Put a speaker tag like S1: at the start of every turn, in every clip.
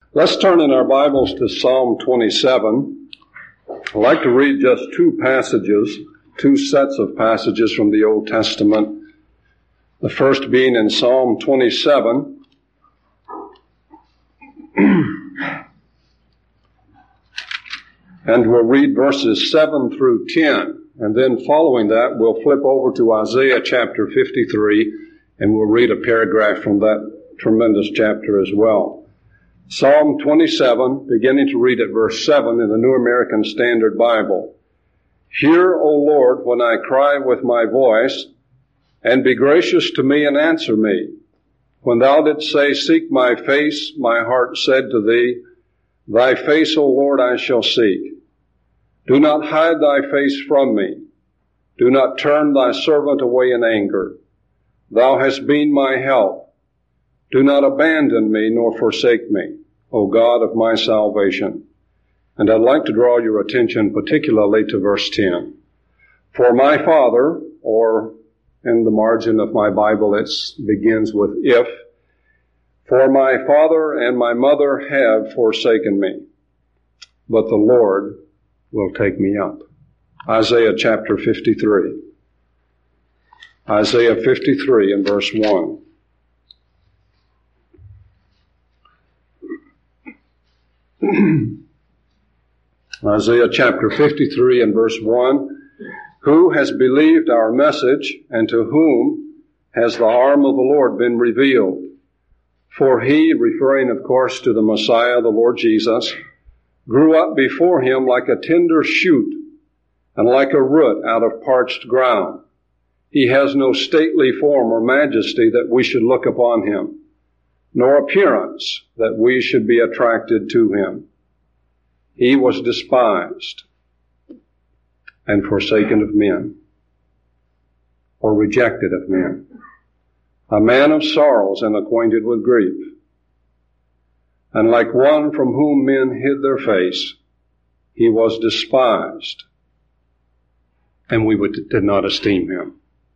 S1: Let's turn in our Bibles to Psalm 27. I'd like to read just two sets of passages from the Old Testament. The first being in Psalm 27. And we'll read verses 7 through 10. And then following that, we'll flip over to Isaiah chapter 53, and we'll read a paragraph from that tremendous chapter as well. Psalm 27, beginning to read at verse 7 in the New American Standard Bible. Hear, O Lord, when I cry with my voice, and be gracious to me and answer me. When thou didst say, seek my face, my heart said to thee, thy face, O Lord, I shall seek. Do not hide thy face from me. Do not turn thy servant away in anger. Thou hast been my help. Do not abandon me nor forsake me, O God of my salvation. And I'd like to draw your attention particularly to verse 10. For my father, or in the margin of my Bible it begins with if, for my father and my mother have forsaken me, but the Lord will take me up. Isaiah chapter 53. Isaiah 53 and verse 1. Isaiah chapter 53 and verse 1. Who has believed our message, and to whom has the arm of the Lord been revealed? For he, referring of course to the Messiah, the Lord Jesus, grew up before him like a tender shoot, and like a root out of parched ground. He has no stately form or majesty that we should look upon him, nor appearance that we should be attracted to him. He was despised and forsaken of men, or rejected of men, a man of sorrows and acquainted with grief. And like one from whom men hid their face, he was despised, and we did not esteem him.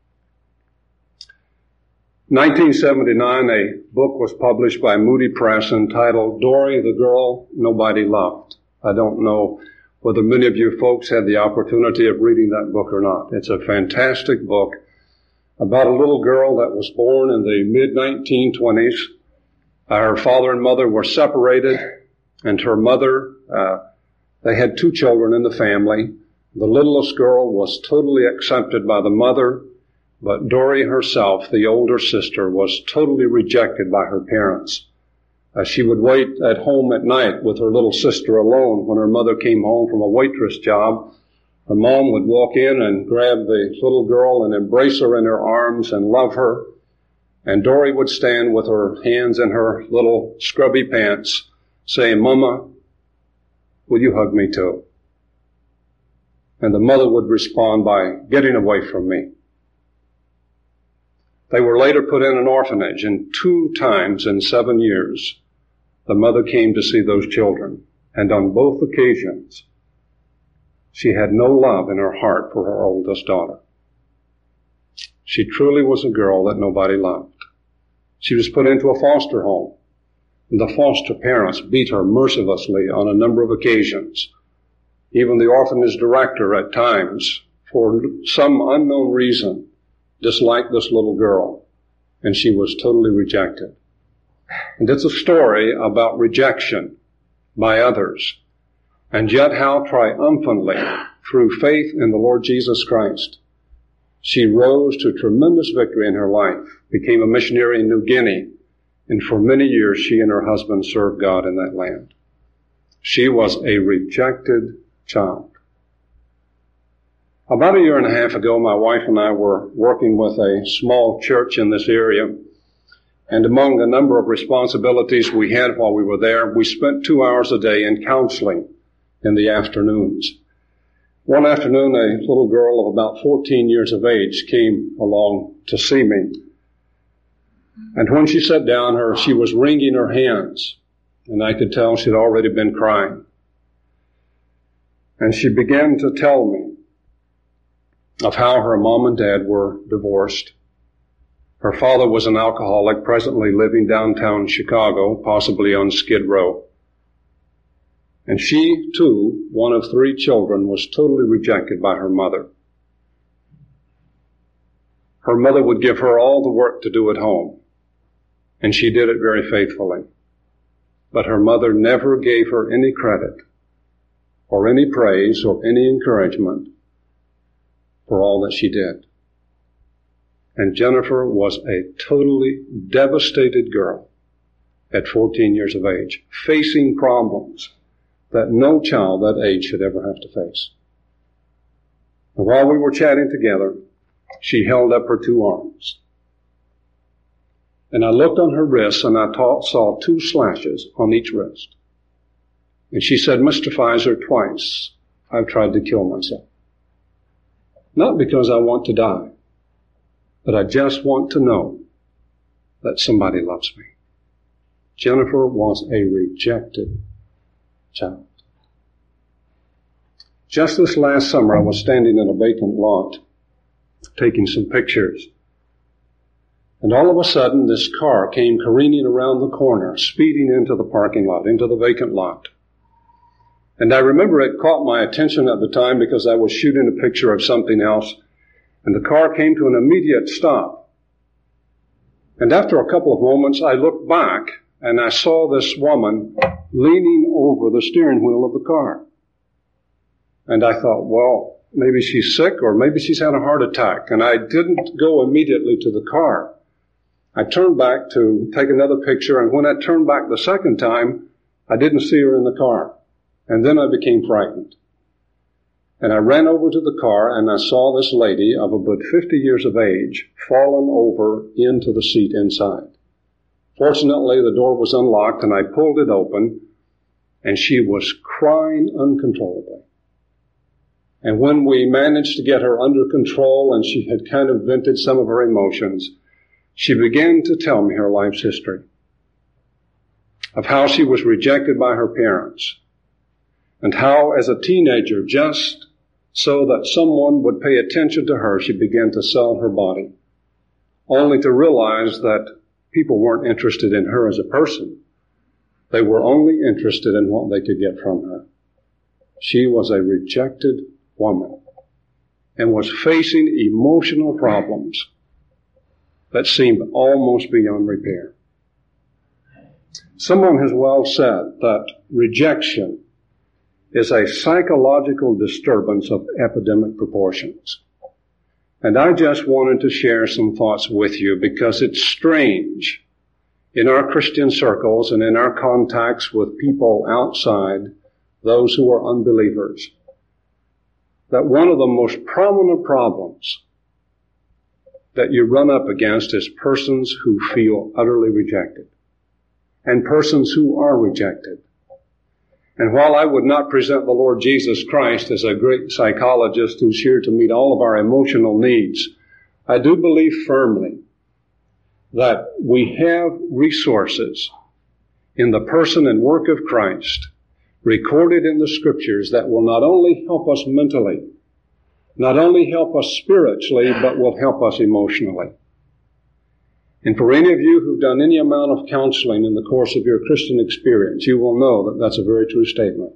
S1: 1979, a book was published by Moody Press entitled Dory, the Girl Nobody Loved. I don't know whether many of you folks had the opportunity of reading that book or not. It's a fantastic book about a little girl that was born in the mid-1920s. Her father and mother were separated, and her mother, they had two children in the family. The littlest girl was totally accepted by the mother, but Dory herself, the older sister, was totally rejected by her parents. She would wait at home at night with her little sister alone. When her mother came home from a waitress job, her mom would walk in and grab the little girl and embrace her in her arms and love her. And Dory would stand with her hands in her little scrubby pants saying, Mama, will you hug me too? And the mother would respond by getting away from me. They were later put in an orphanage, and 2 times in 7 years, the mother came to see those children. And on both occasions, she had no love in her heart for her oldest daughter. She truly was a girl that nobody loved. She was put into a foster home, and the foster parents beat her mercilessly on a number of occasions. Even the orphanage director at times, for some unknown reason, disliked this little girl, and she was totally rejected. And it's a story about rejection by others, and yet how triumphantly, through faith in the Lord Jesus Christ, she rose to tremendous victory in her life, became a missionary in New Guinea, and for many years she and her husband served God in that land. She was a rejected child. About 1.5 years ago, my wife and I were working with a small church in this area, and among a number of responsibilities we had while we were there, we spent 2 hours a day in counseling in the afternoons. One afternoon, a little girl of about 14 years of age came along to see me. And when she sat down, she was wringing her hands, and I could tell she'd already been crying. And she began to tell me of how her mom and dad were divorced. Her father was an alcoholic, presently living downtown Chicago, possibly on Skid Row. And she, too, one of 3 children, was totally rejected by her mother. Her mother would give her all the work to do at home, and she did it very faithfully. But her mother never gave her any credit or any praise or any encouragement for all that she did. And Jennifer was a totally devastated girl at 14 years of age, facing problems that no child that age should ever have to face. And while we were chatting together, she held up her 2 arms. And I looked on her wrists and I saw 2 slashes on each wrist. And she said, "Mr. Pfizer, twice I've tried to kill myself. Not because I want to die, but I just want to know that somebody loves me." Jennifer was a rejected child. Just this last summer, I was standing in a vacant lot taking some pictures. And all of a sudden, this car came careening around the corner, speeding into the parking lot, into the vacant lot. And I remember it caught my attention at the time because I was shooting a picture of something else. And the car came to an immediate stop. And after a couple of moments, I looked back and I saw this woman leaning over the steering wheel of the car. And I thought, well, maybe she's sick or maybe she's had a heart attack. And I didn't go immediately to the car. I turned back to take another picture, and when I turned back the second time, I didn't see her in the car. And then I became frightened. And I ran over to the car and I saw this lady of about 50 years of age fallen over into the seat inside. Fortunately, the door was unlocked and I pulled it open and she was crying uncontrollably. And when we managed to get her under control and she had kind of vented some of her emotions, she began to tell me her life's history of how she was rejected by her parents and how as a teenager, just so that someone would pay attention to her, she began to sell her body, only to realize that people weren't interested in her as a person. They were only interested in what they could get from her. She was a rejected woman and was facing emotional problems that seemed almost beyond repair. Someone has well said that rejection is a psychological disturbance of epidemic proportions. And I just wanted to share some thoughts with you because it's strange in our Christian circles and in our contacts with people outside, those who are unbelievers, that one of the most prominent problems that you run up against is persons who feel utterly rejected and persons who are rejected. And while I would not present the Lord Jesus Christ as a great psychologist who's here to meet all of our emotional needs, I do believe firmly that we have resources in the person and work of Christ recorded in the Scriptures that will not only help us mentally, not only help us spiritually, but will help us emotionally. And for any of you who've done any amount of counseling in the course of your Christian experience, you will know that that's a very true statement.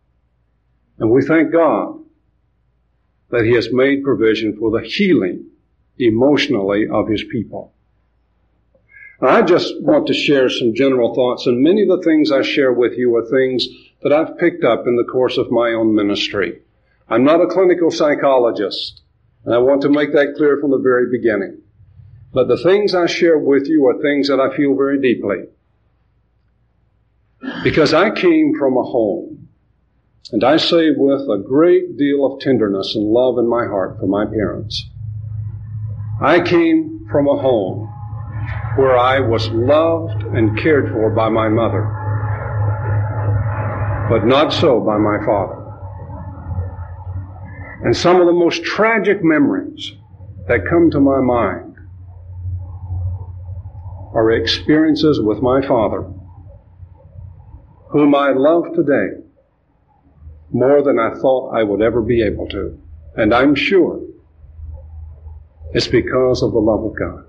S1: And we thank God that He has made provision for the healing emotionally of His people. Now, I just want to share some general thoughts, and many of the things I share with you are things that I've picked up in the course of my own ministry. I'm not a clinical psychologist, and I want to make that clear from the very beginning. But the things I share with you are things that I feel very deeply. Because I came from a home, and I say with a great deal of tenderness and love in my heart for my parents. I came from a home where I was loved and cared for by my mother, but not so by my father. And some of the most tragic memories that come to my mind are experiences with my father, whom I love today more than I thought I would ever be able to. And I'm sure it's because of the love of God.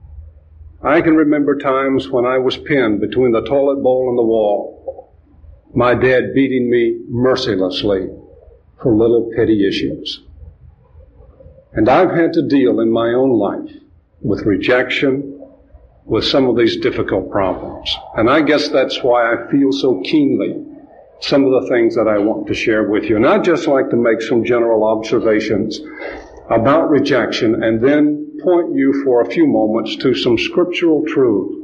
S1: I can remember times when I was pinned between the toilet bowl and the wall, my dad beating me mercilessly for little petty issues. And I've had to deal in my own life with rejection, with some of these difficult problems. And I guess that's why I feel so keenly some of the things that I want to share with you. And I'd just like to make some general observations about rejection and then point you for a few moments to some scriptural truths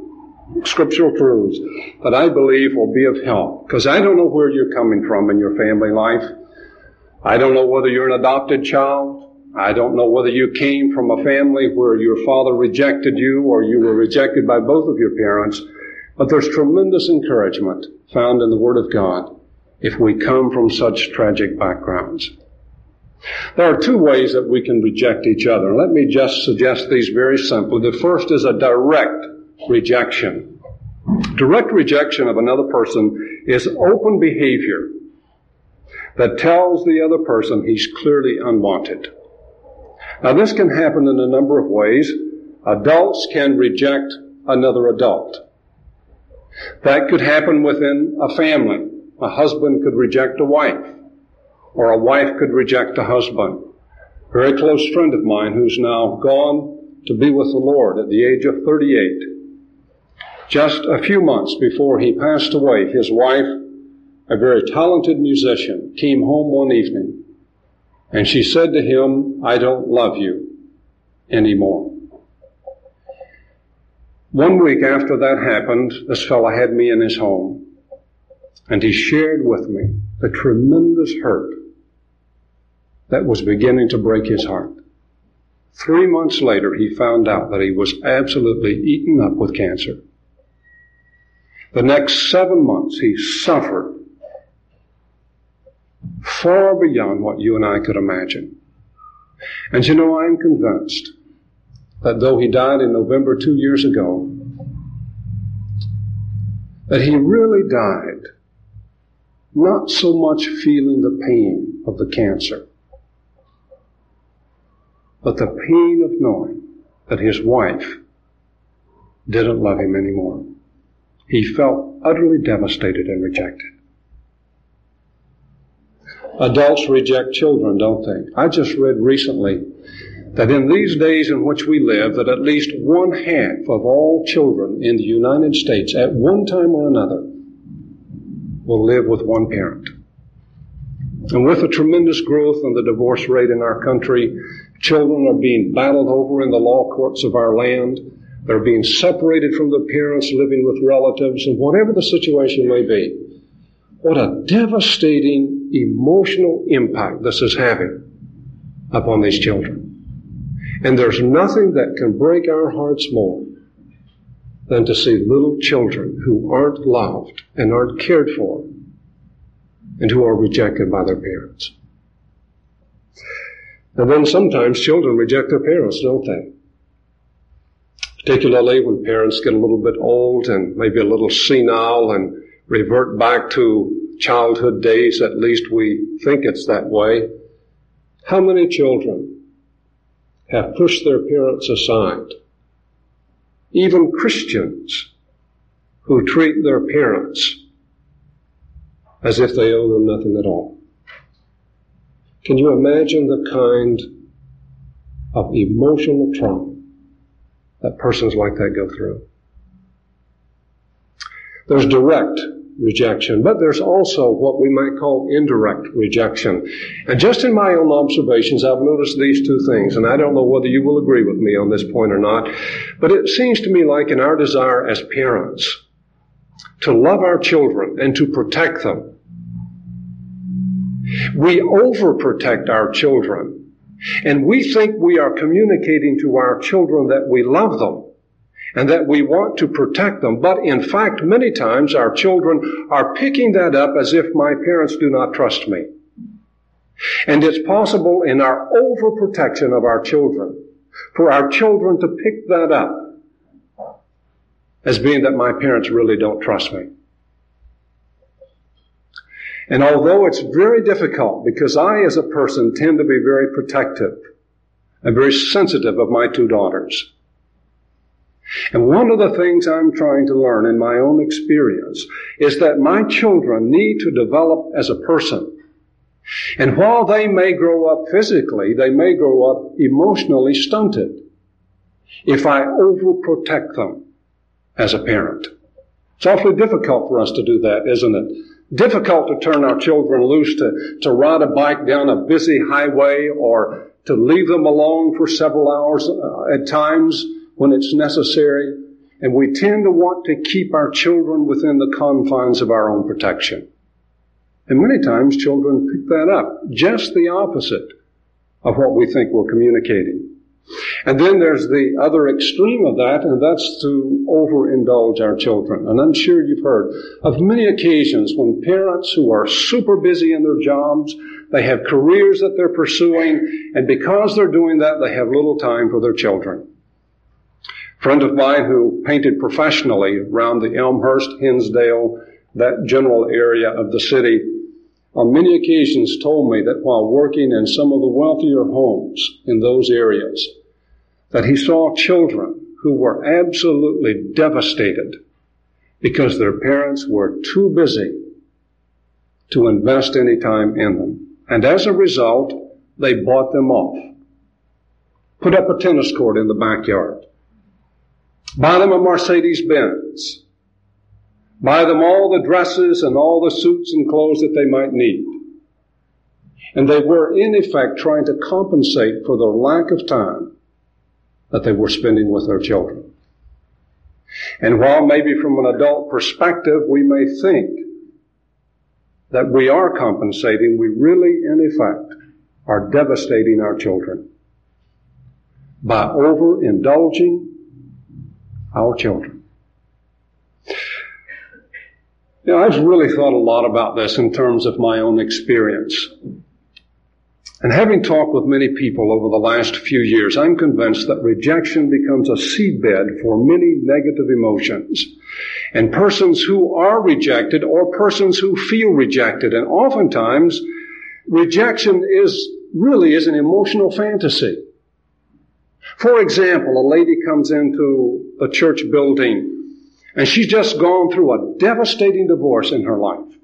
S1: that I believe will be of help. Because I don't know where you're coming from in your family life. I don't know whether you're an adopted child. I don't know whether you came from a family where your father rejected you or you were rejected by both of your parents. But there's tremendous encouragement found in the Word of God if we come from such tragic backgrounds. There are two ways that we can reject each other. Let me just suggest these very simply. The first is a direct rejection. Direct rejection of another person is open behavior that tells the other person he's clearly unwanted. Now, this can happen in a number of ways. Adults can reject another adult. That could happen within a family. A husband could reject a wife, or a wife could reject a husband. A very close friend of mine who's now gone to be with the Lord at the age of 38. Just a few months before he passed away, his wife, a very talented musician, came home one evening and she said to him, "I don't love you anymore." 1 week after that happened, this fellow had me in his home, and he shared with me the tremendous hurt that was beginning to break his heart. 3 months later, he found out that he was absolutely eaten up with cancer. The next 7 months, he suffered far beyond what you and I could imagine. And you know, I'm convinced that though he died in November 2 years ago, that he really died not so much feeling the pain of the cancer, but the pain of knowing that his wife didn't love him anymore. He felt utterly devastated and rejected. Adults reject children, don't they? I just read recently that in these days in which we live, that at least 1/2 of all children in the United States at one time or another will live with one parent. And with the tremendous growth in the divorce rate in our country, children are being battled over in the law courts of our land. They're being separated from their parents, living with relatives, and whatever the situation may be. What a devastating emotional impact this is having upon these children. And there's nothing that can break our hearts more than to see little children who aren't loved and aren't cared for and who are rejected by their parents. And then sometimes children reject their parents, don't they? Particularly when parents get a little bit old and maybe a little senile and revert back to childhood days, at least we think it's that way. How many children have pushed their parents aside? Even Christians who treat their parents as if they owe them nothing at all. Can you imagine the kind of emotional trauma that persons like that go through? There's direct rejection, but there's also what we might call indirect rejection. And just in my own observations, I've noticed these two things, and I don't know whether you will agree with me on this point or not, but it seems to me like in our desire as parents to love our children and to protect them, we overprotect our children, and we think we are communicating to our children that we love them and that we want to protect them. But in fact, many times our children are picking that up as if my parents do not trust me. And it's possible in our overprotection of our children for our children to pick that up as being that my parents really don't trust me. And although it's very difficult, because I as a person tend to be very protective and very sensitive of my two daughters, And one of the things I'm trying to learn in my own experience is that my children need to develop as a person. And while they may grow up physically, they may grow up emotionally stunted if I overprotect them as a parent. It's awfully difficult for us to do that, isn't it? Difficult to turn our children loose to ride a bike down a busy highway or to leave them alone for several hours at times when it's necessary. And we tend to want to keep our children within the confines of our own protection. And many times children pick that up, just the opposite of what we think we're communicating. And then there's the other extreme of that, and that's to overindulge our children. And I'm sure you've heard of many occasions when parents who are super busy in their jobs, they have careers that they're pursuing, and because they're doing that, they have little time for their children. A friend of mine who painted professionally around the Elmhurst, Hinsdale, that general area of the city, on many occasions told me that while working in some of the wealthier homes in those areas, that he saw children who were absolutely devastated because their parents were too busy to invest any time in them. And as a result, they bought them off. Put up a tennis court in the backyard. Buy them a Mercedes-Benz. Buy them all the dresses and all the suits and clothes that they might need. And they were, in effect, trying to compensate for the lack of time that they were spending with their children. And while maybe from an adult perspective we may think that we are compensating, we really, in effect, are devastating our children by overindulging our children. You know, I've really thought a lot about this in terms of my own experience. And having talked with many people over the last few years, I'm convinced that rejection becomes a seedbed for many negative emotions. And persons who are rejected or persons who feel rejected. And oftentimes, rejection is an emotional fantasy. For example, a lady comes into a church building and she's just gone through a devastating divorce in her life.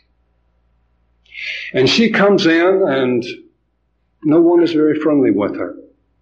S1: And she comes in and no one is very friendly with her.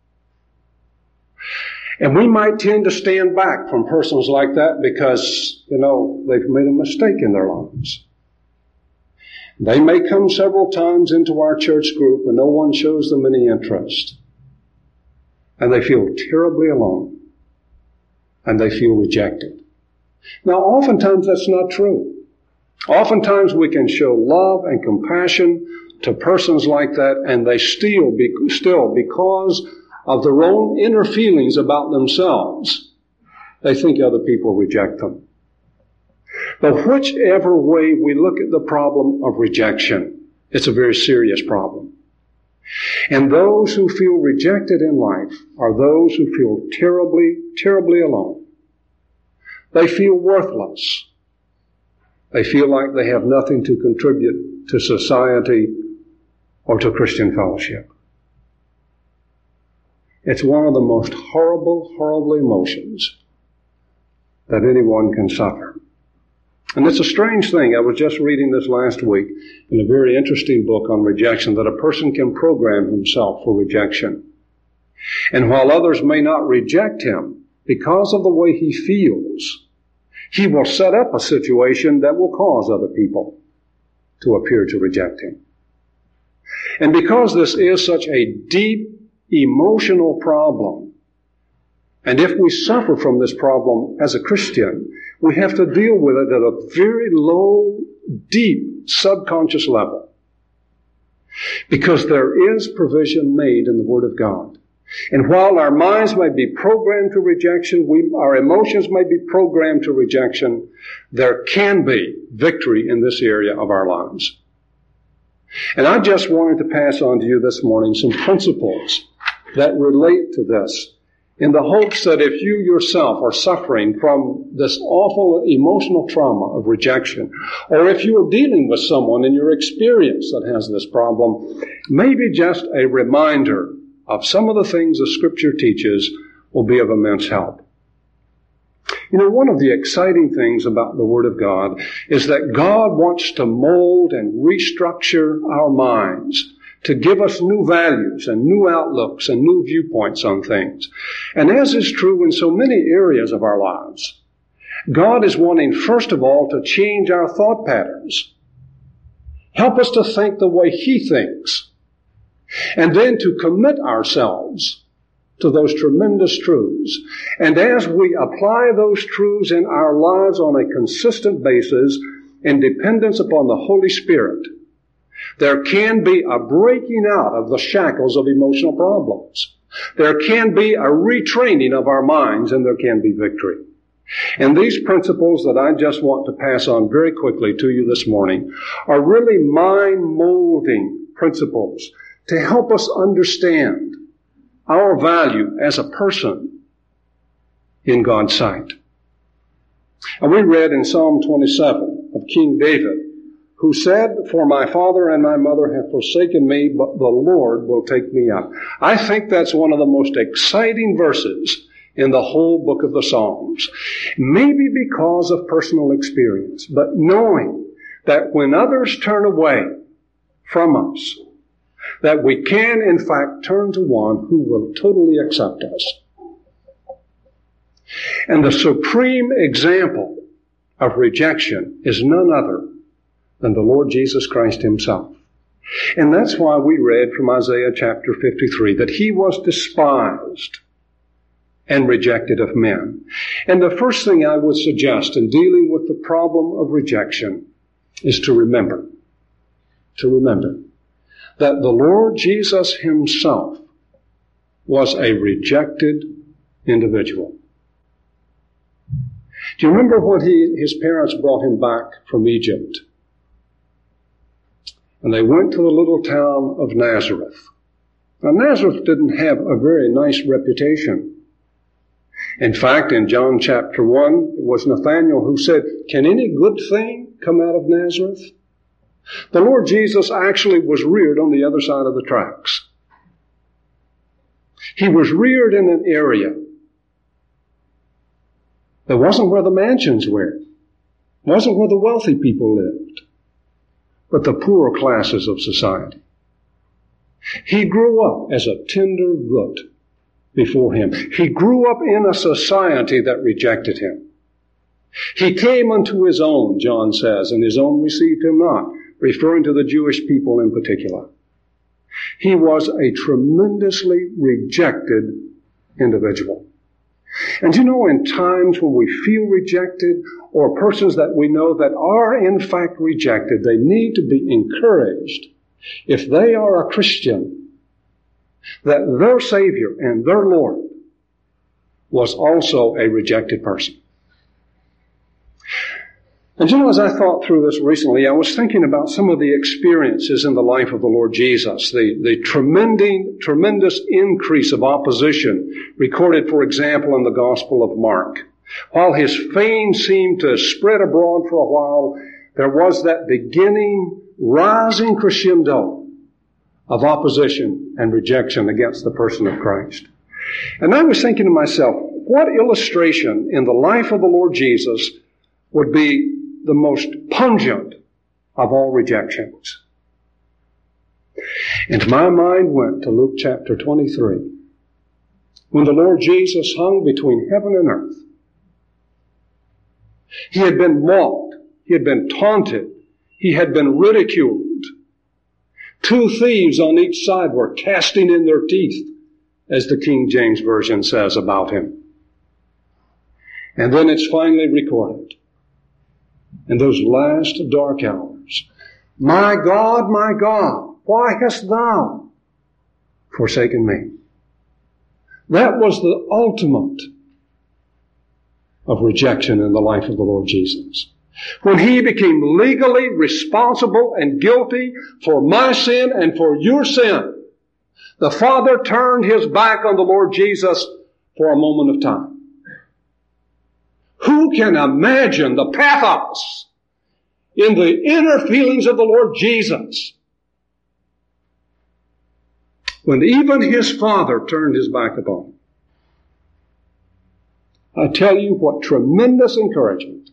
S1: And we might tend to stand back from persons like that because, they've made a mistake in their lives. They may come several times into our church group and no one shows them any interest. And they feel terribly alone. And they feel rejected. Now, oftentimes that's not true. Oftentimes we can show love and compassion to persons like that, and they still, because of their own inner feelings about themselves, they think other people reject them. But whichever way we look at the problem of rejection, it's a very serious problem. And those who feel rejected in life are those who feel terribly, terribly alone. They feel worthless. They feel like they have nothing to contribute to society or to Christian fellowship. It's one of the most horrible, horrible emotions that anyone can suffer. And it's a strange thing. I was just reading this last week in a very interesting book on rejection, that a person can program himself for rejection. And while others may not reject him, because of the way he feels, he will set up a situation that will cause other people to appear to reject him. And because this is such a deep emotional problem, and if we suffer from this problem as a Christian, we have to deal with it at a very low, deep, subconscious level. Because there is provision made in the Word of God. And while our minds may be programmed to rejection, our emotions may be programmed to rejection, there can be victory in this area of our lives. And I just wanted to pass on to you this morning some principles that relate to this, in the hopes that if you yourself are suffering from this awful emotional trauma of rejection, or if you are dealing with someone in your experience that has this problem, maybe just a reminder of some of the things the Scripture teaches will be of immense help. You know, one of the exciting things about the Word of God is that God wants to mold and restructure our minds to give us new values and new outlooks and new viewpoints on things. And as is true in so many areas of our lives, God is wanting, first of all, to change our thought patterns. Help us to think the way He thinks. And then to commit ourselves to those tremendous truths. And as we apply those truths in our lives on a consistent basis in dependence upon the Holy Spirit, there can be a breaking out of the shackles of emotional problems. There can be a retraining of our minds, and there can be victory. And these principles that I just want to pass on very quickly to you this morning are really mind-molding principles to help us understand our value as a person in God's sight. And we read in Psalm 27 of King David, who said, "For my father and my mother have forsaken me, but the Lord will take me up." I think that's one of the most exciting verses in the whole book of the Psalms. Maybe because of personal experience, but knowing that when others turn away from us, that we can, in fact, turn to one who will totally accept us. And the supreme example of rejection is none other than the Lord Jesus Christ Himself. And that's why we read from Isaiah chapter 53 that He was despised and rejected of men. And the first thing I would suggest in dealing with the problem of rejection is to remember that the Lord Jesus Himself was a rejected individual. Do you remember when his parents brought Him back from Egypt? And they went to the little town of Nazareth. Now, Nazareth didn't have a very nice reputation. In fact, in John chapter 1, it was Nathanael who said, "Can any good thing come out of Nazareth?" The Lord Jesus actually was reared on the other side of the tracks. He was reared in an area that wasn't where the mansions were, wasn't where the wealthy people lived, but the poorer classes of society. He grew up as a tender root before Him. He grew up in a society that rejected Him. He came unto His own, John says, and His own received Him not, referring to the Jewish people in particular. He was a tremendously rejected individual. And you know, in times when we feel rejected, or persons that we know that are in fact rejected, they need to be encouraged, if they are a Christian, that their Savior and their Lord was also a rejected person. And you know, as I thought through this recently, I was thinking about some of the experiences in the life of the Lord Jesus, the tremendous increase of opposition recorded, for example, in the Gospel of Mark. While His fame seemed to spread abroad for a while, there was that beginning, rising crescendo of opposition and rejection against the person of Christ. And I was thinking to myself, what illustration in the life of the Lord Jesus would be the most pungent of all rejections? And my mind went to Luke chapter 23, when the Lord Jesus hung between heaven and earth. He had been mocked. He had been taunted. He had been ridiculed. 2 thieves on each side were casting in their teeth, as the King James Version says about Him. And then it's finally recorded, in those last dark hours, my God, why hast Thou forsaken me?" That was the ultimate of rejection in the life of the Lord Jesus. When He became legally responsible and guilty for my sin and for your sin, the Father turned His back on the Lord Jesus for a moment of time. Who can imagine the pathos in the inner feelings of the Lord Jesus when even His Father turned His back upon Him? I tell you what tremendous encouragement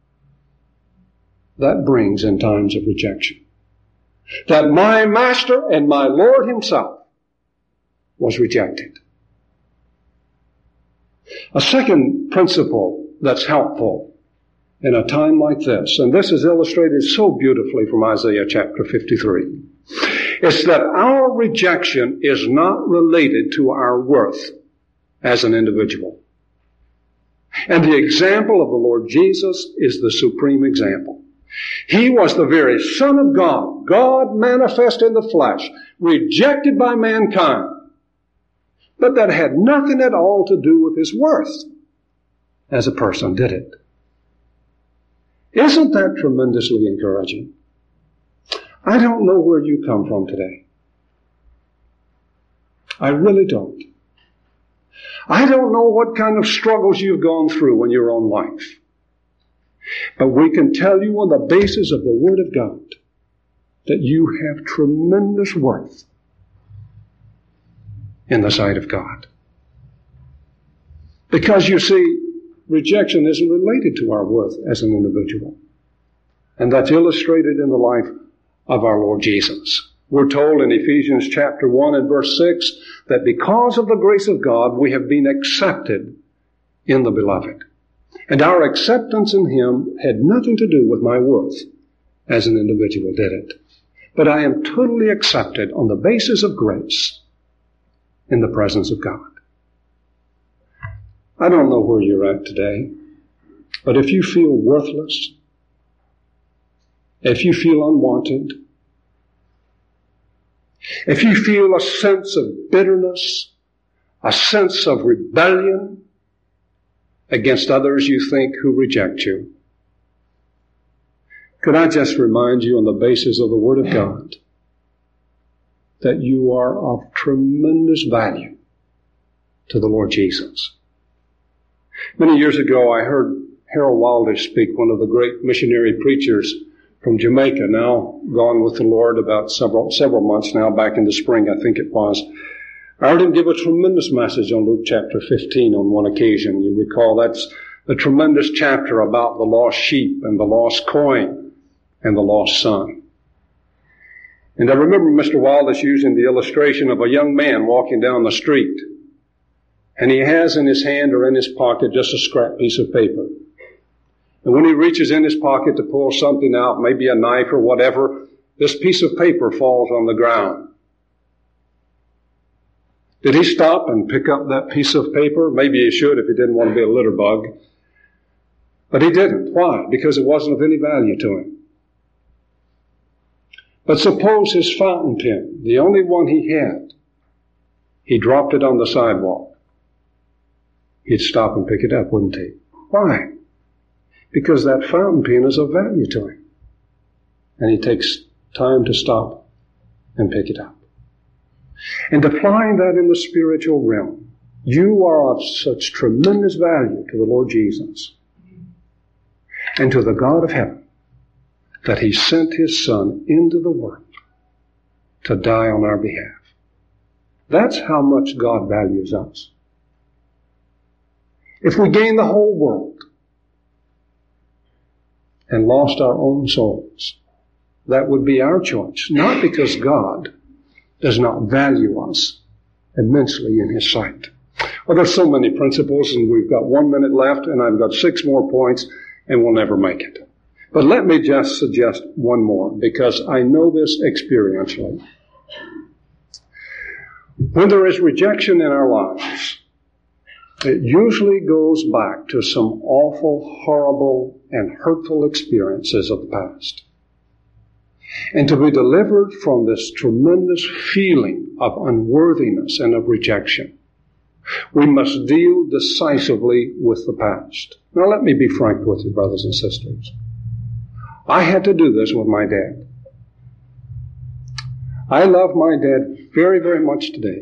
S1: that brings in times of rejection. That my Master and my Lord Himself was rejected. A second principle that's helpful in a time like this, and this is illustrated so beautifully from Isaiah chapter 53, is that our rejection is not related to our worth as an individual. And the example of the Lord Jesus is the supreme example. He was the very Son of God, God manifest in the flesh, rejected by mankind. But that had nothing at all to do with His worth as a person, did it? Isn't that tremendously encouraging? I don't know where you come from today. I really don't. I don't know what kind of struggles you've gone through in your own life. But we can tell you on the basis of the Word of God that you have tremendous worth in the sight of God. Because you see, rejection isn't related to our worth as an individual. And that's illustrated in the life of our Lord Jesus. We're told in Ephesians chapter 1 and verse 6 that because of the grace of God, we have been accepted in the Beloved. And our acceptance in Him had nothing to do with my worth as an individual, did it? But I am totally accepted on the basis of grace in the presence of God. I don't know where you're at today, but if you feel worthless, if you feel unwanted, if you feel a sense of bitterness, a sense of rebellion against others you think who reject you, could I just remind you on the basis of the Word of God that you are of tremendous value to the Lord Jesus. Many years ago, I heard Harold Wilder speak, one of the great missionary preachers from Jamaica, now gone with the Lord about several months now, back in the spring, I think it was. I heard him give a tremendous message on Luke chapter 15 on one occasion. You recall that's a tremendous chapter about the lost sheep and the lost coin and the lost son. And I remember Mr. Wallace using the illustration of a young man walking down the street. And he has in his hand or in his pocket just a scrap piece of paper. And when he reaches in his pocket to pull something out, maybe a knife or whatever, this piece of paper falls on the ground. Did he stop and pick up that piece of paper? Maybe he should if he didn't want to be a litter bug. But he didn't. Why? Because it wasn't of any value to him. But suppose his fountain pen, the only one he had, he dropped it on the sidewalk. He'd stop and pick it up, wouldn't he? Why? Because that fountain pen is of value to him. And he takes time to stop and pick it up. And applying that in the spiritual realm, you are of such tremendous value to the Lord Jesus and to the God of heaven that He sent His Son into the world to die on our behalf. That's how much God values us. If we gain the whole world and lost our own souls, that would be our choice, not because God does not value us immensely in His sight. Well, there's so many principles, and we've got 1 minute left, and I've got 6 more points, and we'll never make it. But let me just suggest one more, because I know this experientially. When there is rejection in our lives, it usually goes back to some awful, horrible, and hurtful experiences of the past. And to be delivered from this tremendous feeling of unworthiness and of rejection, we must deal decisively with the past. Now let me be frank with you, brothers and sisters. I had to do this with my dad. I love my dad very, very much today.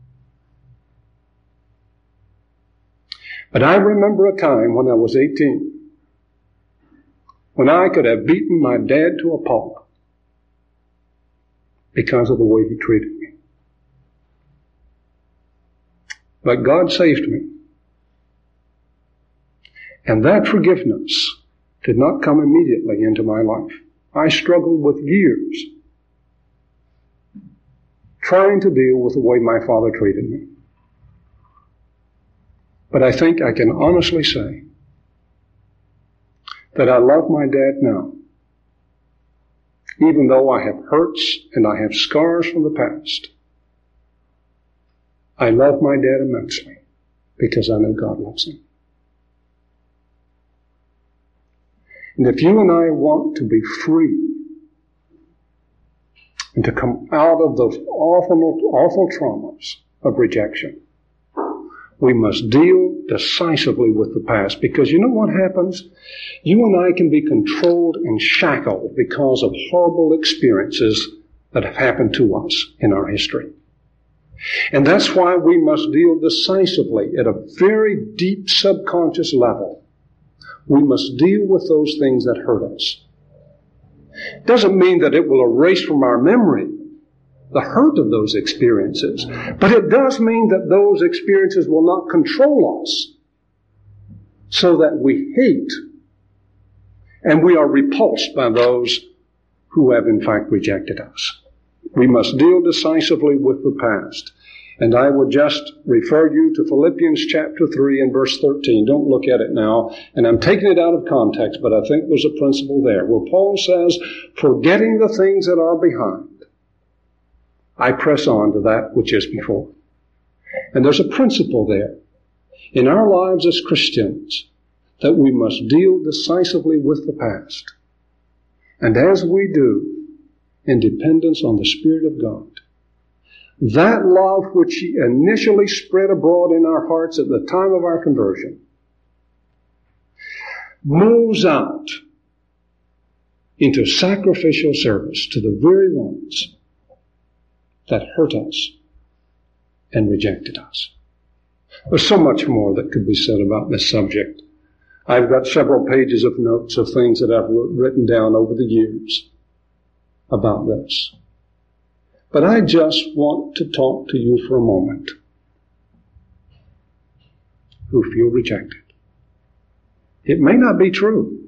S1: But I remember a time when I was 18, when I could have beaten my dad to a pulp because of the way he treated me. But God saved me. And that forgiveness did not come immediately into my life. I struggled with years trying to deal with the way my father treated me. But I think I can honestly say that I love my dad now, even though I have hurts and I have scars from the past. I love my dad immensely because I know God loves him. And if you and I want to be free and to come out of those awful traumas of rejection, we must deal decisively with the past. Because you know what happens? You and I can be controlled and shackled because of horrible experiences that have happened to us in our history. And that's why we must deal decisively at a very deep subconscious level. We must deal with those things that hurt us. It doesn't mean that it will erase from our memory the hurt of those experiences, but it does mean that those experiences will not control us so that we hate and we are repulsed by those who have in fact rejected us. We must deal decisively with the past. And I would just refer you to Philippians chapter 3 and verse 13. Don't look at it now. And I'm taking it out of context, but I think there's a principle there where Paul says, forgetting the things that are behind, I press on to that which is before. And there's a principle there in our lives as Christians that we must deal decisively with the past. And as we do, in dependence on the Spirit of God, that love which He initially spread abroad in our hearts at the time of our conversion moves out into sacrificial service to the very ones that hurt us and rejected us. There's so much more that could be said about this subject. I've got several pages of notes of things that I've written down over the years about this. But I just want to talk to you for a moment who feel rejected. It may not be true.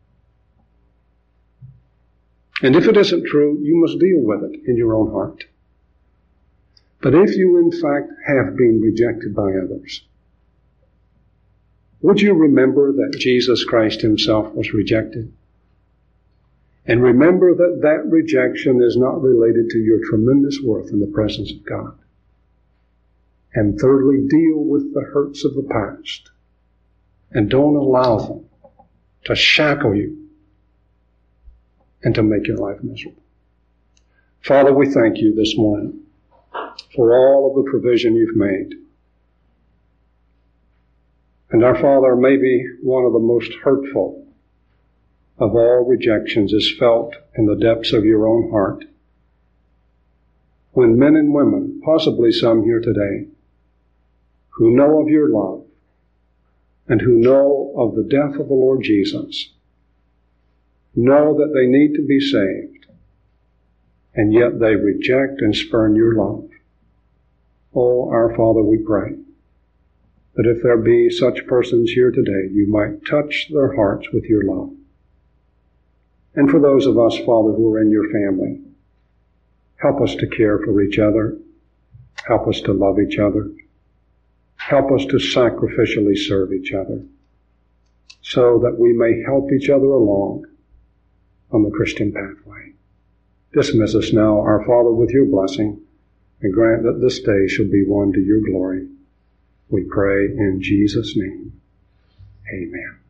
S1: And if it isn't true, you must deal with it in your own heart. But if you in fact have been rejected by others, would you remember that Jesus Christ Himself was rejected? And remember that that rejection is not related to your tremendous worth in the presence of God. And thirdly, deal with the hurts of the past. And don't allow them to shackle you and to make your life miserable. Father, we thank you this morning for all of the provision you've made. And our Father, maybe one of the most hurtful of all rejections is felt in the depths of your own heart. When men and women, possibly some here today, who know of your love and who know of the death of the Lord Jesus, know that they need to be saved, and yet they reject and spurn your love. Oh, our Father, we pray that if there be such persons here today, you might touch their hearts with your love. And for those of us, Father, who are in your family, help us to care for each other. Help us to love each other. Help us to sacrificially serve each other so that we may help each other along on the Christian pathway. Dismiss us now, our Father, with your blessing, and grant that this day shall be one to your glory. We pray in Jesus' name. Amen.